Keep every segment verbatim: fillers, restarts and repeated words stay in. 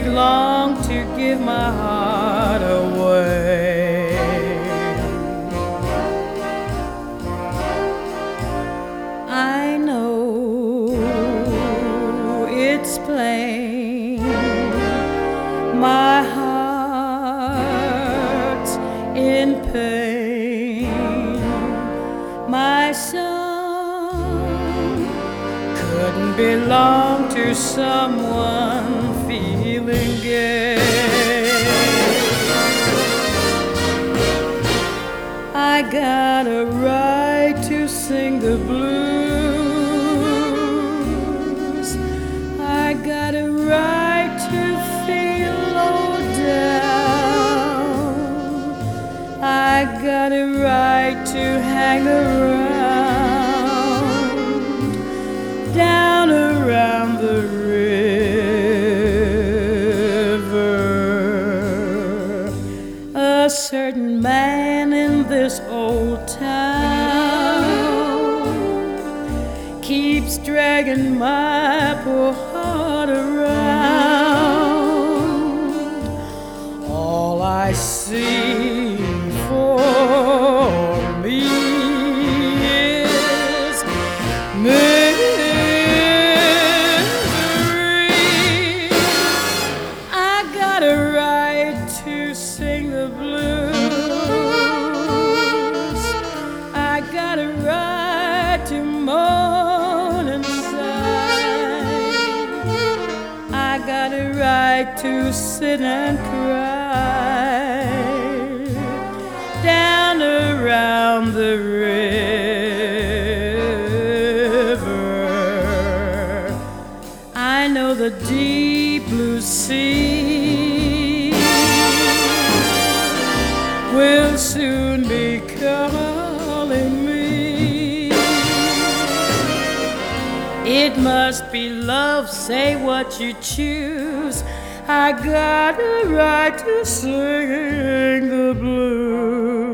take long to give my heart away. I know it's plain, my heart's in pain. My son couldn't belong to someone feeling gay. I got a right to sing the blues. I got a right to feel low down. I got a right to hang around, down around the river. A certain man in this old town keeps dragging my poor heart around. All I see for me is misery. I got a right to sing the blues. I got a right to moan and sigh. I got a right to sit and cry down around the river. I know the deep blue sea will soon be calling me. It must be love, say what you choose. I got a right to sing the blues.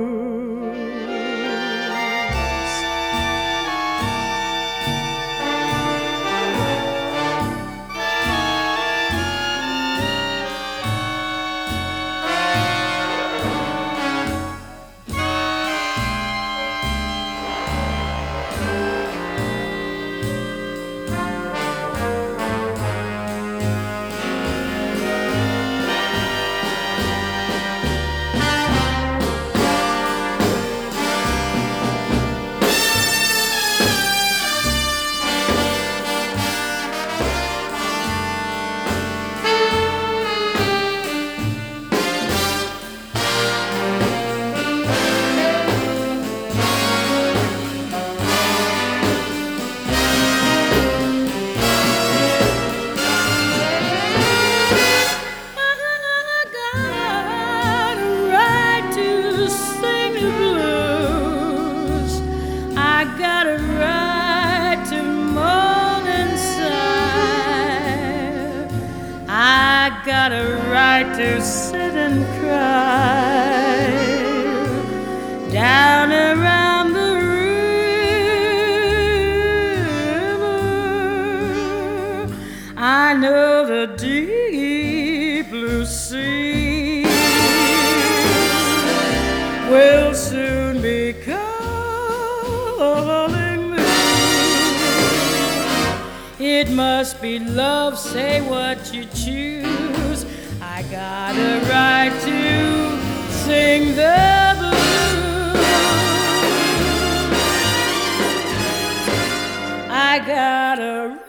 I got a right to moan and sigh. I got a right to sit and cry down around the river. I know the deep blue sea will soon be calling me. It must be love, say what you choose. I got a right to sing the blues. I got a